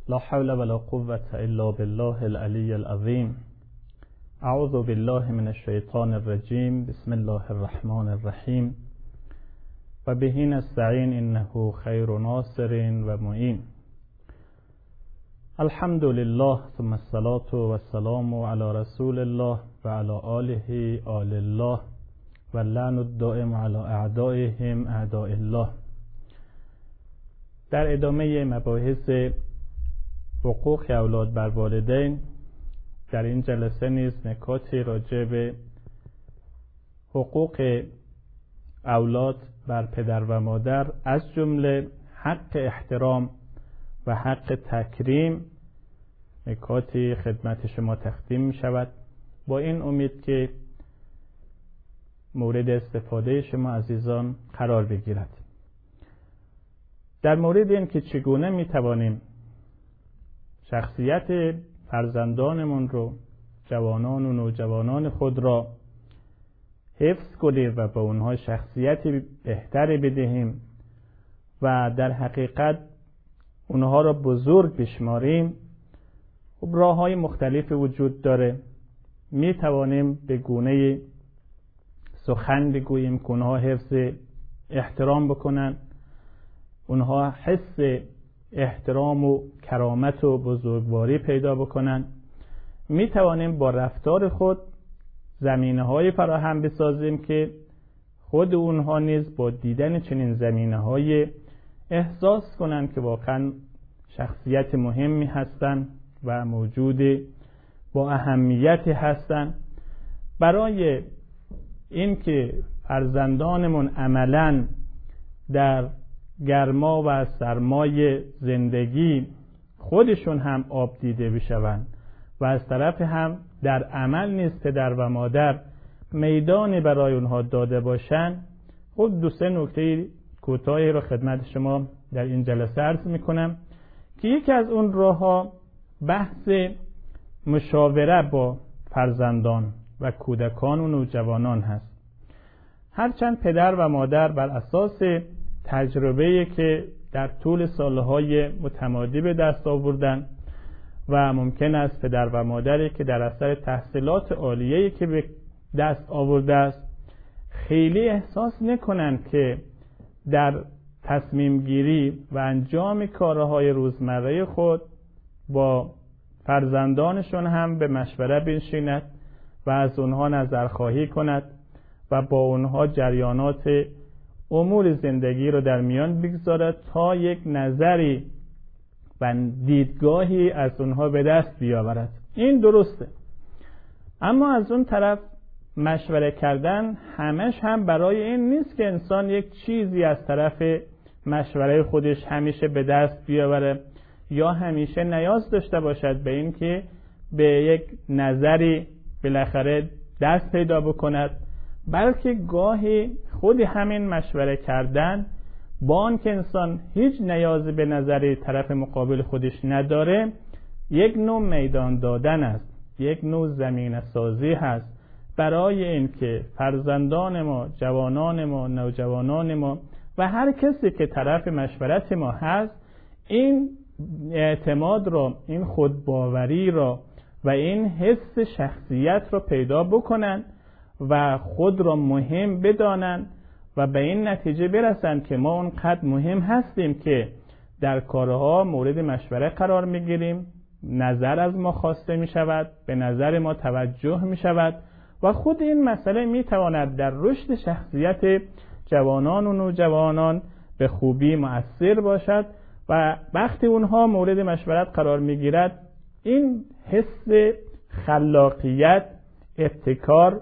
لا حول ولا قوة إلا بالله العلي العظيم. اعوذ بالله من الشیطان الرجیم. بسم الله الرحمن الرحیم. و به نستعین انه خیر ناصر و معین. الحمد لله ثم الصلاة والسلام علی رسول الله و علی آله آل الله و لعن الدائم علی اعدائهم اعداء الله. در ادامه مباحث حقوق اولاد بر والدین، در این جلسه نیز نکاتی راجع به حقوق اولاد بر پدر و مادر از جمله حق احترام و حق تکریم نکاتی خدمت شما تقدیم می شود، با این امید که مورد استفاده شما عزیزان قرار بگیرد. در مورد این که چگونه می توانیم شخصیت فرزندانمون رو، جوانان و نوجوانان خود را حفظ کنیم و به اونها شخصیت بهتری بدهیم و در حقیقت اونها را بزرگ بشماریم، خب راه‌های مختلفی وجود داره. می توانیم به گونه سخن بگوییم که اونها حفظ احترام بکنن، اونها حس احترام و کرامت و بزرگواری پیدا بکنن. می توانیم با رفتار خود زمینه‌های فراهم بسازیم که خود اونها نیز با دیدن چنین زمینه‌های احساس کنند که واقعا شخصیت مهمی هستند و موجود با اهمیتی هستند. برای اینکه فرزندانمون عملاً در گرما و سرمای زندگی خودشون هم آب دیده بشوند و از طرف هم در عمل نیز پدر و مادر میدانی برای اونها داده باشند، خود دو سه نکته کوتاهی رو خدمت شما در این جلسه عرض میکنم که یکی از اون راه‌ها بحث مشاوره با فرزندان و کودکان و نوجوانان هست. هرچند پدر و مادر بر اساس تجربه‌ای که در طول سالهای متمادی به دست آوردن و ممکن است پدر و مادری که در اثر تحصیلات عالیه‌ای که به دست آورده است خیلی احساس نکنند که در تصمیم گیری و انجام کارهای روزمره خود با فرزندانشون هم به مشوره بنشیند و از اونها نظرخواهی کند و با اونها جریانات امور زندگی رو در میان بگذارد تا یک نظری و دیدگاهی از اونها به دست بیاورد. این درسته، اما از اون طرف مشوره کردن همش هم برای این نیست که انسان یک چیزی از طرف مشوره خودش همیشه به دست بیاوره یا همیشه نیاز داشته باشد به این که به یک نظری بالاخره دست پیدا بکند، بلکه گاهی خود همین مشوره کردن با آن که انسان هیچ نیازی به نظر طرف مقابل خودش نداره یک نوع میدان دادن است، یک نوع زمینه سازی هست برای این که فرزندان ما، جوانان ما، نوجوانان ما و هر کسی که طرف مشورت ما هست این اعتماد را، این خودباوری را و این حس شخصیت را پیدا بکنن و خود را مهم بدانند و به این نتیجه برسند که ما اونقدر مهم هستیم که در کارها مورد مشوره قرار میگیریم، نظر از ما خواسته می شود، به نظر ما توجه می شود و خود این مسئله می تواند در رشد شخصیت جوانان و نوجوانان به خوبی مؤثر باشد و وقتی اونها مورد مشورت قرار می گیرد این حس خلاقیت، ابتکار،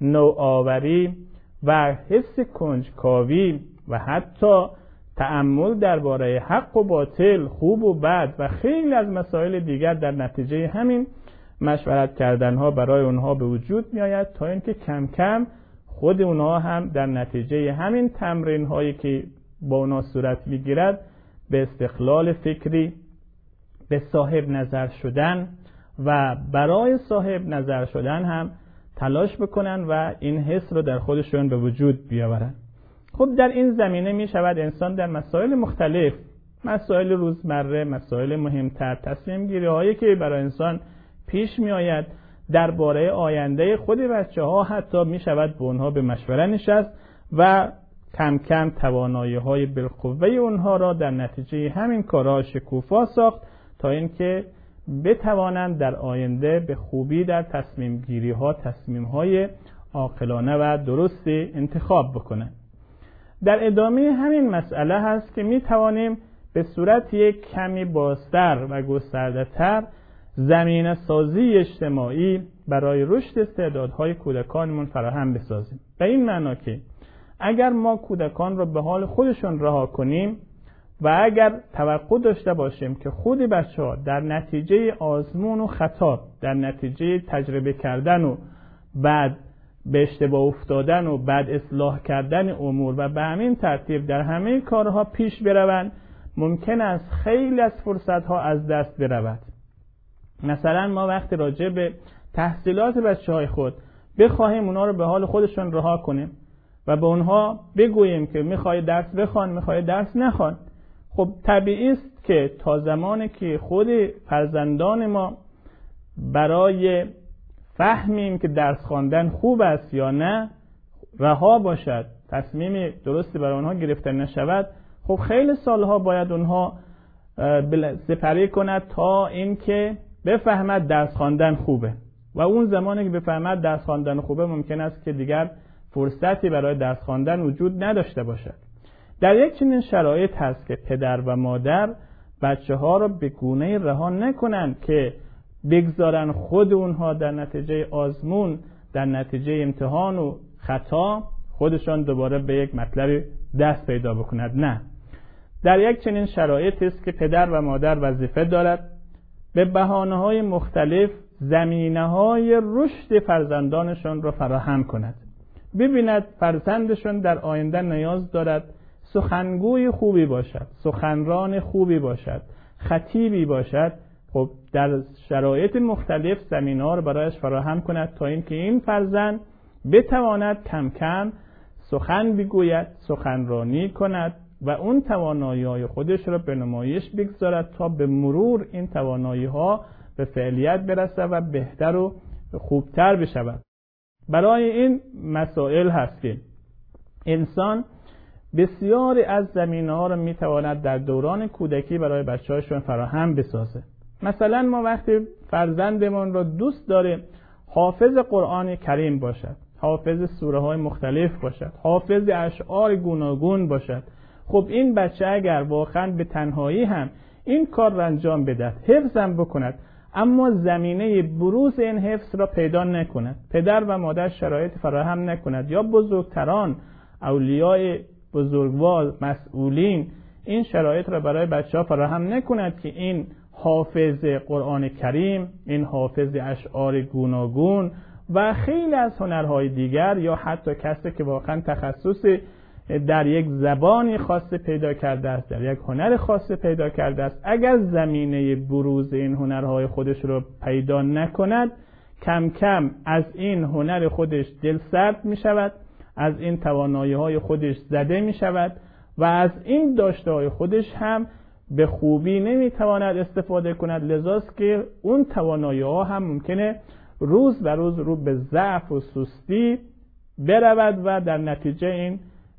نوآوری و حس کنجکاوی و حتی تأمل درباره حق و باطل، خوب و بد و خیلی از مسائل دیگر در نتیجه همین مشورت کردنها برای اونها به وجود می آید تا اینکه کم کم خود اونها هم در نتیجه همین تمرین هایی که با اونها صورت می گیرد به استقلال فکری، به صاحب نظر شدن و برای صاحب نظر شدن هم تلاش بکنن و این حس رو در خودشون به وجود بیاورن. خب در این زمینه می شود انسان در مسائل مختلف مسائل روزمره، مسائل مهمتر، تصمیم گیری هایی که برای انسان پیش می آید درباره آینده خود بچه ها، حتی می شود با اونها به مشوره نشست و کم کم توانایی های بالقوه اونها را در نتیجه همین کارها شکوفا ساخت تا اینکه بتوانند در آینده به خوبی در تصمیم گیری ها تصمیم های عاقلانه و درست انتخاب بکنند. در ادامه همین مسئله هست که می توانیم به صورت یک کمی بازتر و گسترده‌تر زمینه سازی اجتماعی برای رشد استعدادهای کودکانمون فراهم بسازیم. به این معنا که اگر ما کودکان را به حال خودشون رها کنیم و اگر توقع داشته باشیم که خود بچه‌ها در نتیجه آزمون و خطا، در نتیجه تجربه کردن و بعد به اشتباه افتادن و بعد اصلاح کردن امور و به همین ترتیب در همه کارها پیش بروند، ممکن است خیلی از فرصتها از دست برود. مثلا ما وقتی راجع به تحصیلات بچه‌های خود بخواهیم اونا رو به حال خودشون رها کنیم و به اونها بگوییم که میخوای درس بخوان، میخوای درس نخوان، خب طبیعی است که تا زمانی که خود فرزندان ما برای فهمیم که درس خواندن خوب است یا نه رها باشد، تصمیم درستی برای اونها گرفته نشود، خب خیلی سالها باید اونها سپری کند تا اینکه بفهمد درس خواندن خوبه و اون زمانی که بفهمد درس خواندن خوبه ممکن است که دیگر فرصتی برای درس خواندن وجود نداشته باشد. در یک چنین شرایط هست که پدر و مادر بچه ها را به گونه‌ای رها نکنند که بگذارن خود اونها در نتیجه آزمون، در نتیجه امتحان و خطا خودشان دوباره به یک مطلب دست پیدا بکند. نه، در یک چنین شرایط است که پدر و مادر وظیفه دارد به بهانه‌های مختلف زمینه‌های رشد فرزندانشان را فراهم کند. ببیند فرزندشان در آینده نیاز دارد سخنگوی خوبی باشد، سخنران خوبی باشد، خطیبی باشد. خب در شرایط مختلف زمینه‌ها را برایش فراهم کند تا اینکه این فرزند بتواند کم کم سخن بگوید، سخنرانی کند و اون توانایی‌های خودش را به نمایش بگذارد تا به مرور این توانایی‌ها به فعلیت برسد و بهتر و خوبتر بشود. برای این مسائل هست که انسان بسیاری از زمینه‌ها را می‌تواند در دوران کودکی برای بچه‌هاشون فراهم بسازه. مثلا ما وقتی فرزندمون را دوست داره حافظ قرآن کریم باشد، حافظ سوره‌های مختلف باشد، حافظ اشعار گوناگون باشد، خب این بچه اگر واقعا به تنهایی هم این کار را انجام بدهد، حفظ هم بکند، اما زمینه بروز این حفظ را پیدا نکند، پدر و مادر شرایط فراهم نکند یا بزرگتران، اولیای بزرگوار، مسئولین این شرایط را برای بچه ها فراهم نکند که این حافظ قرآن کریم، این حافظ اشعار گوناگون و خیلی از هنرهای دیگر یا حتی کسی که واقعا تخصص در یک زبانی خاص پیدا کرده است، در یک هنر خاص پیدا کرده است، اگر زمینه بروز این هنرهای خودش رو پیدا نکند، کم کم از این هنر خودش دل سرد می شود، از این توانایی‌های خودش زده می شود و از این داشته‌های خودش هم به خوبی نمی تواند استفاده کند. لذاست که اون توانایی‌ها هم ممکنه روز به روز رو به ضعف و سستی برود و در نتیجه این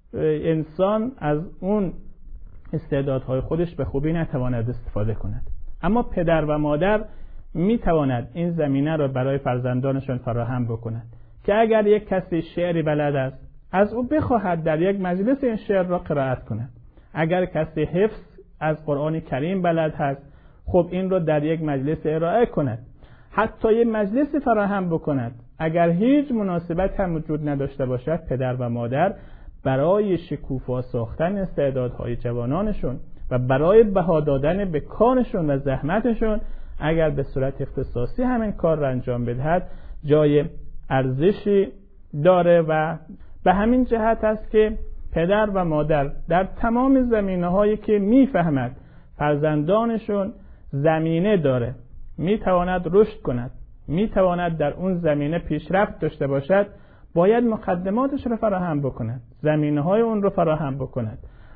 انسان از اون استعدادهای خودش به خوبی نتواند استفاده کند. اما پدر و مادر می تواند این زمینه را برای فرزندانشان فراهم بکند که اگر یک کسی شعری بلد است از او بخواهد در یک مجلس این شعر را قرائت کند. اگر کسی حفظ از قرآن کریم بلد هست، خب این را در یک مجلس ارائه کند، حتی یک مجلس فراهم بکند. اگر هیچ مناسبت هم وجود نداشته باشد، پدر و مادر برای شکوفا ساختن استعدادهای جوانانشون و برای بها دادن به کارشون و زحمتشون اگر به صورت اختصاصی همین کار را انجام بدهد جای ارزشی داره و به همین جهت است که پدر و مادر در تمام زمینه‌هایی که میفهمد فرزندانشون زمینه داره، میتواند رشد کند، میتواند در اون زمینه پیشرفت داشته باشد، باید مقدماتش رو فراهم بکند، زمینه‌های اون رو فراهم بکند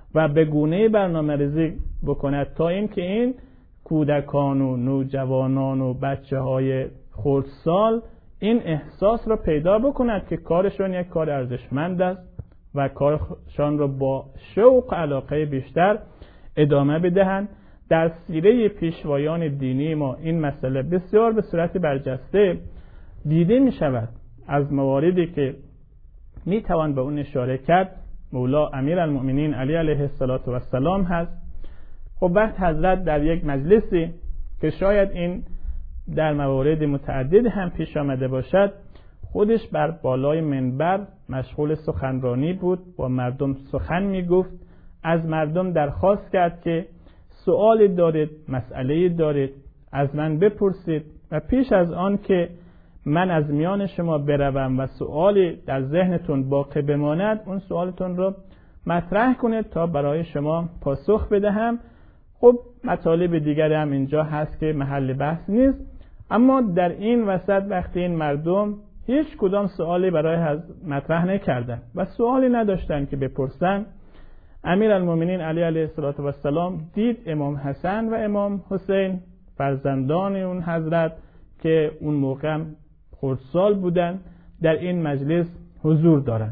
و به گونه‌ای برنامه‌ریزی بکند تا اینکه این کودکان و نوجوانان و بچه‌های خردسال این احساس را پیدا بکند که کارشان یک کار ارزشمند است و کارشان را با شوق و علاقه بیشتر ادامه بدهند. در سیره پیشوایان دینی ما این مسئله بسیار به صورت برجسته دیده می شود. از مواردی که می توان به اون اشاره کرد مولا امیرالمؤمنین علی علیه السلام هست. خب وقت حضرت در یک مجلسی که شاید این در موارد متعدد هم پیش آمده باشد، خودش بر بالای منبر مشغول سخنرانی بود، با مردم سخن می گفت، از مردم درخواست کرد که سؤالی دارید، مسئله‌ای دارید، از من بپرسید و پیش از آن که من از میان شما بروم و سؤالی در ذهنتون باقی بماند، اون سؤالتون رو مطرح کنید تا برای شما پاسخ بدهم. خب مطالب دیگری هم اینجا هست که محل بحث نیست، اما در این وسط وقتی این مردم هیچ کدام سوالی برای مطرح نکردن و سوالی نداشتن که بپرسن، امیرالمؤمنین علی علیه السلام دید امام حسن و امام حسین فرزندان اون حضرت که اون موقع خردسال بودن در این مجلس حضور دارن.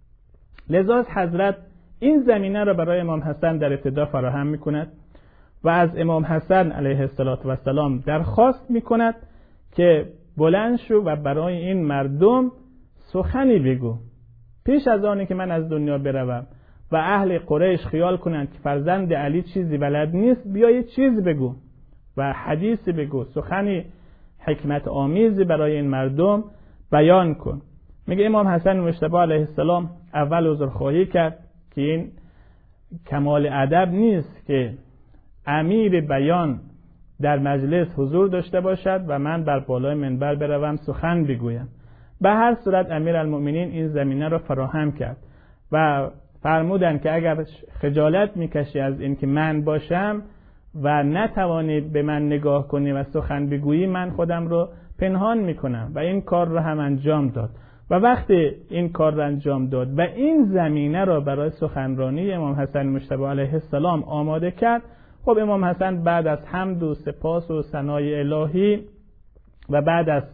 لذا حضرت این زمینه را برای امام حسن در ابتدا فراهم میکند و از امام حسن علیه السلام درخواست میکند که بلند شو و برای این مردم سخنی بگو. پیش از آنی که من از دنیا بروم و اهل قریش خیال کنند که فرزند علی چیزی بلد نیست، بیا یه چیز بگو و حدیثی بگو، سخنی حکمت آمیزی برای این مردم بیان کن. میگه امام حسن مجتبی علیه السلام اول عذرخواهی کرد که این کمال ادب نیست که امیر بیان در مجلس حضور داشته باشد و من بر بالای منبر بروم سخن بگویم. به هر صورت امیرالمؤمنین این زمینه را فراهم کرد و فرمودند که اگر خجالت میکشی از این که من باشم و نتوانی به من نگاه کنی و سخن بگویی، من خودم رو پنهان میکنم و این کار رو هم انجام داد. و وقتی این کار رو انجام داد و این زمینه را برای سخنرانی امام حسن مجتبی علیه السلام آماده کرد، خب امام حسن بعد از حمد و سپاس و ثنای الهی و بعد از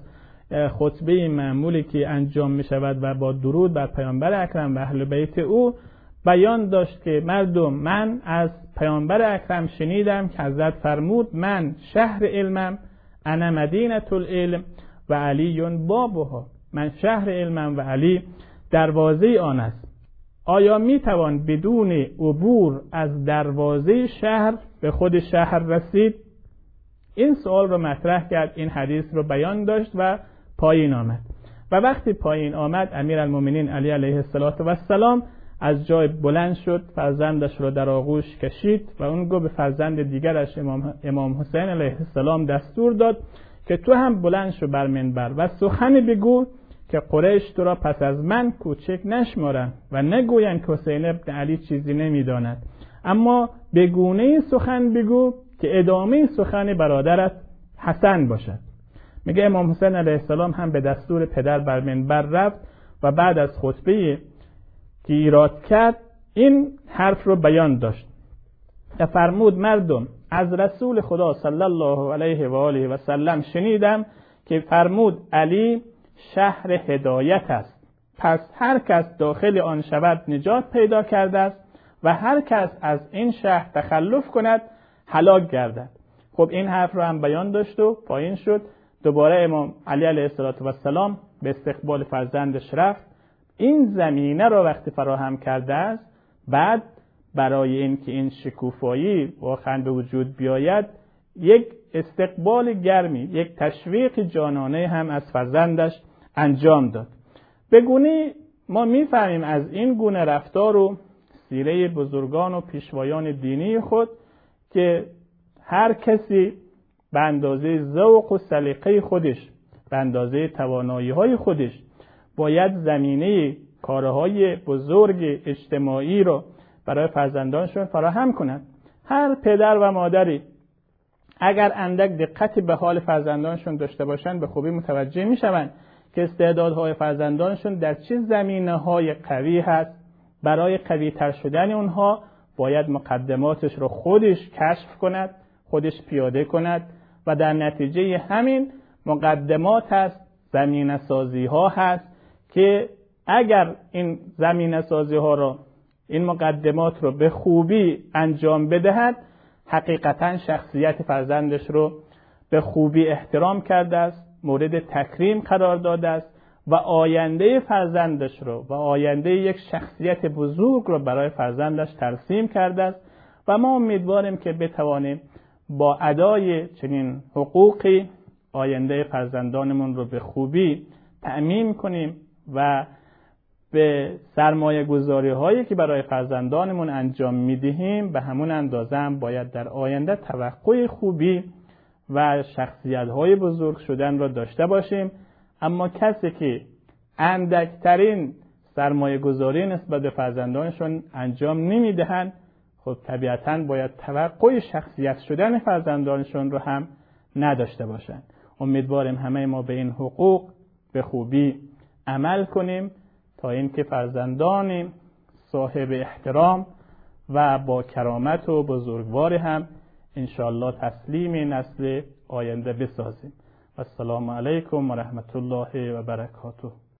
خطبه معمولی که انجام می شود و با درود بر پیامبر اکرم و اهل بیت او، بیان داشت که مردم، من از پیامبر اکرم شنیدم که حضرت فرمود من شهر علمم، انا مدینه العلم و علی بابها، من شهر علمم و علی دروازه آن است. آیا می توان بدون عبور از دروازه شهر به خود شهر رسید؟ این سوال رو مطرح کرد، این حدیث رو بیان داشت و پایین آمد. و وقتی پایین آمد امیرالمؤمنین علی علیه السلام از جای بلند شد، فرزندش رو در آغوش کشید و اون گفت به فرزند دیگرش امام حسین علیه السلام دستور داد که تو هم بلند شو بر منبر و سخنی بگو که قریش تو را پس از من کوچک نشمارند و نگویند که حسین ابن علی چیزی نمیداند، اما به گونه‌ای سخن بگو که ادامه سخن برادرت حسن باشد. میگه امام حسین علیه السلام هم به دستور پدر بر منبر رفت و بعد از خطبه که ایراد کرد این حرف رو بیان داشت و فرمود مردم، از رسول خدا صلی الله علیه و آله و سلم شنیدم که فرمود علی شهر هدایت است، پس هر کس داخل آن شود نجات پیدا کرده است و هر کس از این شهر تخلف کند هلاک گردد. خب این حرف رو هم بیان داشت و پایین شد. دوباره امام علی علیه السلام به استقبال فرزندش رفت. این زمینه رو وقتی فراهم کرده است، بعد برای اینکه این شکوفایی واقعا به وجود بیاید، یک استقبال گرمی، یک تشویق جانانه هم از فرزندش انجام داد. به گونه ما میفهمیم از این گونه رفتار و سیره بزرگان و پیشوایان دینی خود که هر کسی به اندازه ذوق و سلیقه خودش، به اندازه توانایی‌های خودش باید زمینه کارهای بزرگ اجتماعی رو برای فرزندانشون فراهم کنند. هر پدر و مادری اگر اندک دقتی به حال فرزندانشون داشته باشند، به خوبی متوجه میشوند که استعدادهای فرزندانشون در چه زمینه‌های قوی هست، برای قوی تر شدن اونها باید مقدماتش رو خودش کشف کند، خودش پیاده کند و در نتیجه همین مقدمات هست، زمینه سازی ها هست که اگر این زمینه سازی ها رو، این مقدمات رو به خوبی انجام بدهد، حقیقتا شخصیت فرزندش رو به خوبی احترام کرده است، مورد تکریم قرار داده است و آینده فرزندش رو و آینده یک شخصیت بزرگ رو برای فرزندش ترسیم کرده است و ما امیدواریم که بتوانیم با ادای چنین حقوقی آینده فرزندانمون رو به خوبی تأمین کنیم و به سرمایه گذاری هایی که برای فرزندانمون انجام میدهیم به همون اندازه هم باید در آینده توقع خوبی و شخصیت های بزرگ شدن را داشته باشیم. اما کسی که اندکترین سرمایه گذاری نسبت به فرزندانشون انجام نمیدهند، خب طبیعتاً باید توقع شخصیت شدن فرزندانشون رو هم نداشته باشند. امیدواریم همه ما به این حقوق به خوبی عمل کنیم تا اینکه فرزندان صاحب احترام و با کرامت و بزرگوار هم انشاءالله تسلیم نسل آینده بسازیم. السلام علیکم و رحمت الله و برکاته.